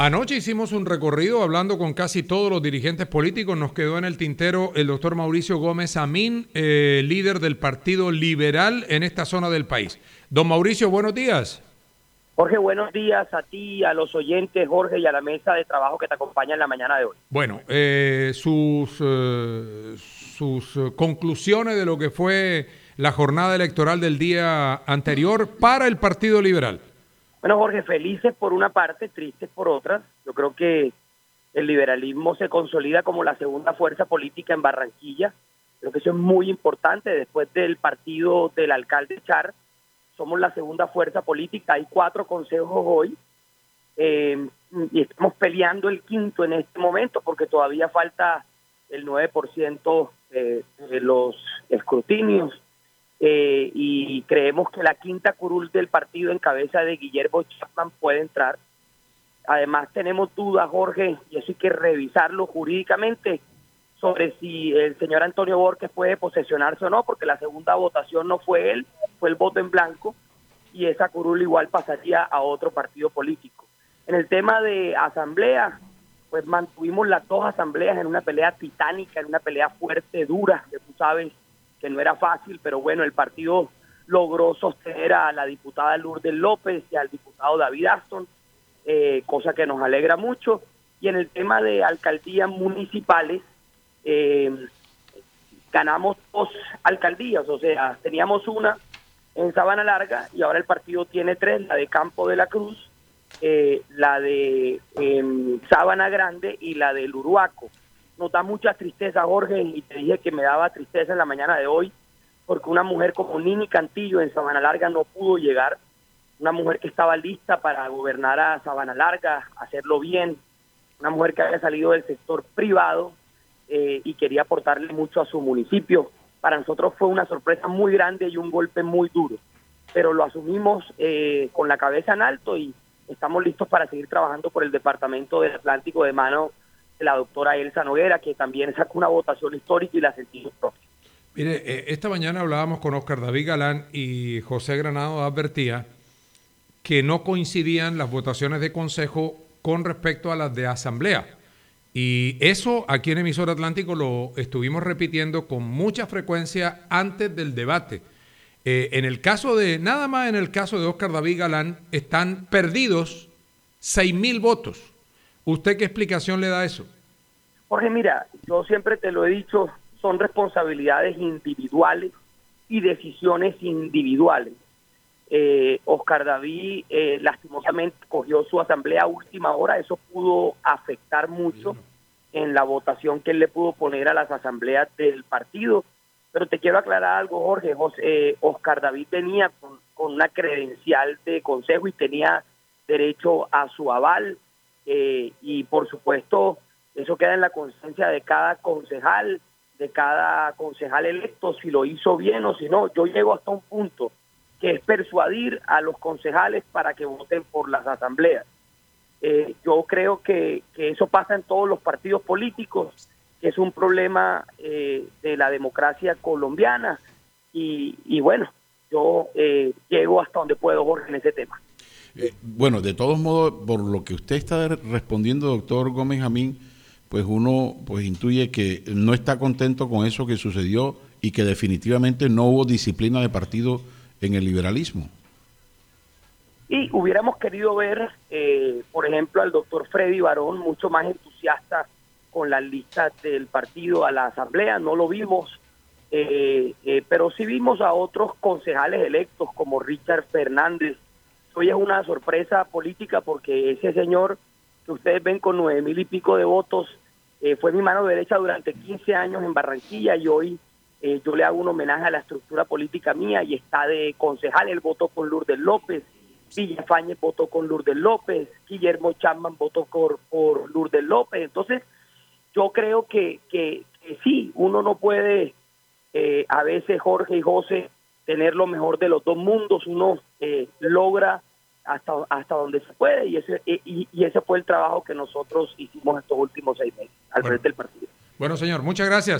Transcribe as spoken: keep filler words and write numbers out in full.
Anoche hicimos un recorrido hablando con casi todos los dirigentes políticos. Nos quedó en el tintero el doctor Mauricio Gómez Amín, eh, líder del Partido Liberal en esta zona del país. Don Mauricio, buenos días. Jorge, buenos días a ti, a los oyentes, Jorge, y a la mesa de trabajo que te acompaña en la mañana de hoy. Bueno, eh, sus, eh, sus conclusiones de lo que fue la jornada electoral del día anterior para el Partido Liberal. Bueno, Jorge, felices por una parte, tristes por otra. Yo creo que el liberalismo se consolida como la segunda fuerza política en Barranquilla. Creo que eso es muy importante. Después del partido del alcalde Char, somos la segunda fuerza política. Hay cuatro consejos hoy eh, y estamos peleando el quinto en este momento porque todavía falta el nueve por ciento eh, de los escrutinios. Eh, y creemos que la quinta curul del partido en cabeza de Guillermo Chapman puede entrar. Además tenemos dudas, Jorge, y eso hay que revisarlo jurídicamente, sobre si el señor Antonio Borges puede posesionarse o no, porque la segunda votación no fue él, fue el voto en blanco, y esa curul igual pasaría a otro partido político. En el tema de asamblea, pues mantuvimos las dos asambleas en una pelea titánica, en una pelea fuerte, dura, que tú sabes que no era fácil, pero bueno, el partido logró sostener a la diputada Lourdes López y al diputado David Aston, eh, cosa que nos alegra mucho. Y en el tema de alcaldías municipales, eh, ganamos dos alcaldías, o sea, teníamos una en Sabana Larga y ahora el partido tiene tres, la de Campo de la Cruz, eh, la de eh, Sabana Grande y la del Uruaco. Nos da mucha tristeza, Jorge, y te dije que me daba tristeza en la mañana de hoy, porque una mujer como Nini Cantillo en Sabana Larga no pudo llegar, una mujer que estaba lista para gobernar a Sabana Larga, hacerlo bien, una mujer que había salido del sector privado eh, y quería aportarle mucho a su municipio. Para nosotros fue una sorpresa muy grande y un golpe muy duro, pero lo asumimos eh, con la cabeza en alto y estamos listos para seguir trabajando por el departamento del Atlántico de mano la doctora Elsa Noguera, que también sacó una votación histórica y la sentimos propia. Mire, eh, esta mañana hablábamos con Oscar David Galán y José Granado advertía que no coincidían las votaciones de consejo con respecto a las de asamblea. Y eso aquí en Emisora Atlántico lo estuvimos repitiendo con mucha frecuencia antes del debate. Eh, en el caso de, nada más en el caso de Oscar David Galán, están perdidos seis mil votos. ¿Usted qué explicación le da a eso? Jorge, mira, yo siempre te lo he dicho, son responsabilidades individuales y decisiones individuales. Eh, Oscar David eh, lastimosamente cogió su asamblea a última hora, eso pudo afectar mucho en la votación que él le pudo poner a las asambleas del partido. Pero te quiero aclarar algo, Jorge. José, eh, Oscar David venía con, con una credencial de consejo y tenía derecho a su aval. Eh, y por supuesto eso queda en la conciencia de cada concejal, de cada concejal electo, si lo hizo bien o si no. Yo llego hasta un punto que es persuadir a los concejales para que voten por las asambleas. Eh, yo creo que, que eso pasa en todos los partidos políticos, que es un problema eh, de la democracia colombiana y, y bueno, yo eh, llego hasta donde puedo, Jorge, en ese tema. Eh, bueno, de todos modos, por lo que usted está respondiendo, doctor Gómez Amín, pues uno pues intuye que no está contento con eso que sucedió y que definitivamente no hubo disciplina de partido en el liberalismo. Y hubiéramos querido ver, eh, por ejemplo, al doctor Freddy Barón mucho más entusiasta con las listas del partido a la asamblea, no lo vimos, eh, eh, pero sí vimos a otros concejales electos como Richard Fernández. Hoy es una sorpresa política porque ese señor que ustedes ven con nueve mil y pico de votos eh, fue mi mano derecha durante quince años en Barranquilla y hoy eh, yo le hago un homenaje a la estructura política mía y está de concejal. Él votó con Lourdes López, Villafañez votó con Lourdes López, Guillermo Chapman votó por, por Lourdes López. Entonces yo creo que, que, que sí, uno no puede eh, a veces, Jorge y José, tener lo mejor de los dos mundos. Uno eh, logra hasta hasta donde se puede y ese y, y ese fue el trabajo que nosotros hicimos estos últimos seis meses al bueno, frente del partido. Bueno, señor, muchas gracias.